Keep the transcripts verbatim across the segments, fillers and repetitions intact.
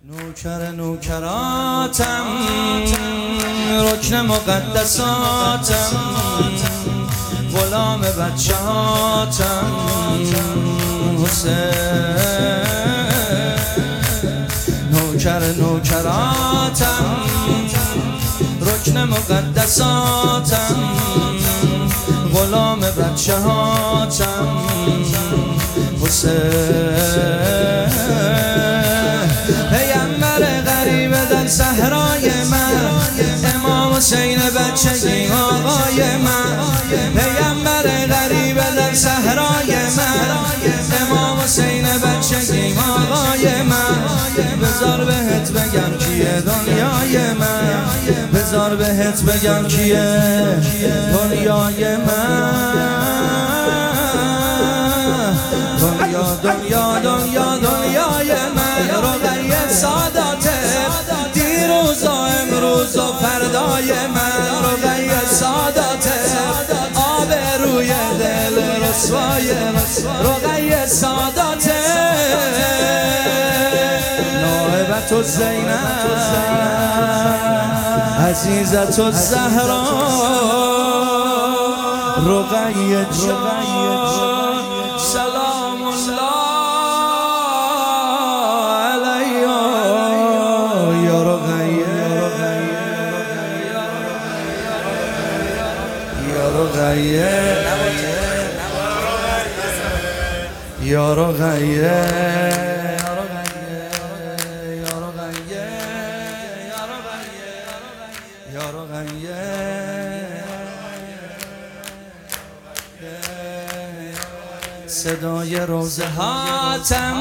نوکر نوکراتم، رکن مقدساتم، غلام بچه هاتم حسین. نوکر نوکراتم، رکن مقدساتم، غلام بچه هاتم حسین. پیامبر غریب در صحرای من، امام حسین بچگی آقای من. پیامبر غریب در صحرای من، امام حسین بچگی آقای من. بذار بهت بگم کیه دنیای من، بذار بهت بگم کیه دنیای من. دنیا دنیا دنیا دنیای من، رقیه سادات دیروز و امروز و فردای من. رقیه سادات آب روی دل رسوای، رقیه سادات نائبت الزینب عزیزت الزهرا. رقیه جان سلام الله علیها یا رقیه، یا رقیه، یا رقیه، یا رقیه. صدای روزه هاتم،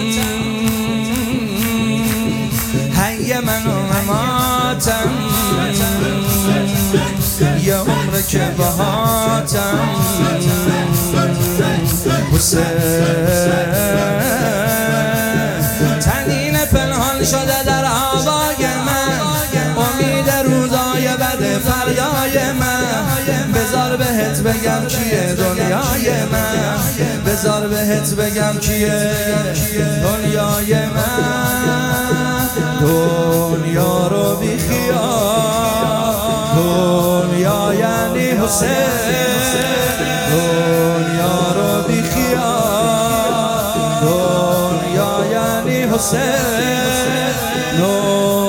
حی من و مماتم، یه عمر که بهاتم حسین. تنین پنهان شده در آبای من، امید روزای بد فردای من. بذار بهت بگم کیه دنیای من، بذار بهت بگم کیه دنیای من. دنیا رو بی خیال، دنیا یعنی حسین. دنیا رو بی خیال، دنیا یعنی حسین.